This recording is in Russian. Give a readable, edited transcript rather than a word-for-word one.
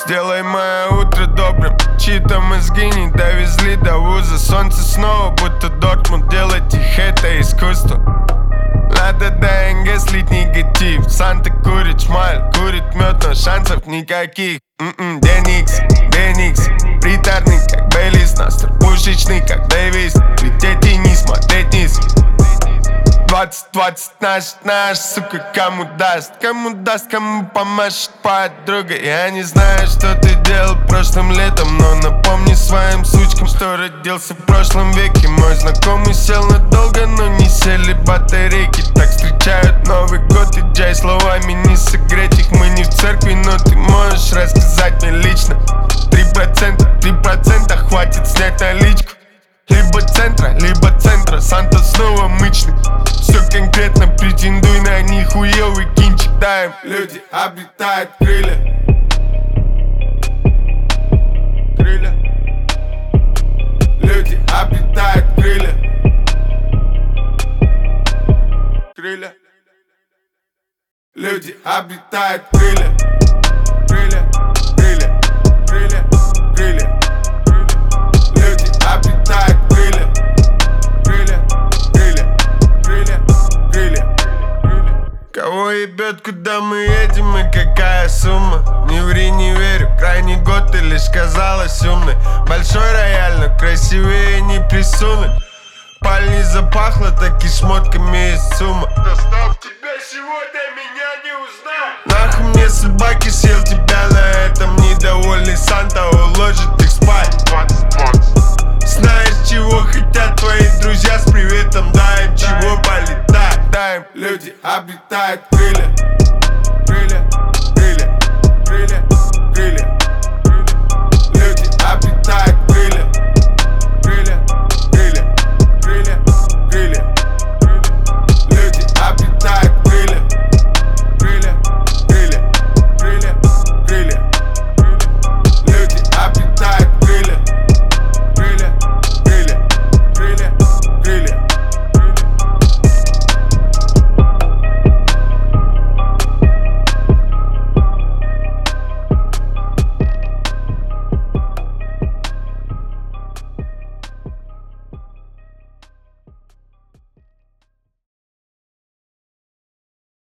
Сделай мое утро добрым. Чьи-то мозги не довезли до вуза. Солнце снова будто Дортмунд. Делать их это искусство. Надо до НГ слить негатив. Санта курит шмаль, курит мед, но шансов никаких. Деникс, притарный, как Бейлис. Настр пушечный, как Дэвис. Лететь и не смотреть вниз. 20-20 наш, сука, кому даст, кому помашет подруга. Я не знаю, что ты делал прошлым летом, но напомни своим сучкам, что родился в прошлом веке. Мой знакомый сел надолго, но не сели батарейки. Так встречают Новый год и джай, словами не согреть их. Мы не в церкви, но ты можешь рассказать мне лично. 3% хватит снять наличку. Либо центра, Санта снова мычный. Все конкретно, претендуй на нихуевый кинчик. Да, им люди обретают крылья. Люди обретают крылья. Люди обретают крылья. Люди обретают кого ебет, куда мы едем и какая сумма? Не ври, не верю, крайний год ты лишь казалась умной. Большой рояль, но красивее не присунуть. Паль не запахло, так и шмотками из сумма. Достав тебя сегодня, меня не узнать. Нахуй мне собаки, съел тебя на этом недовольный Санта. Уложь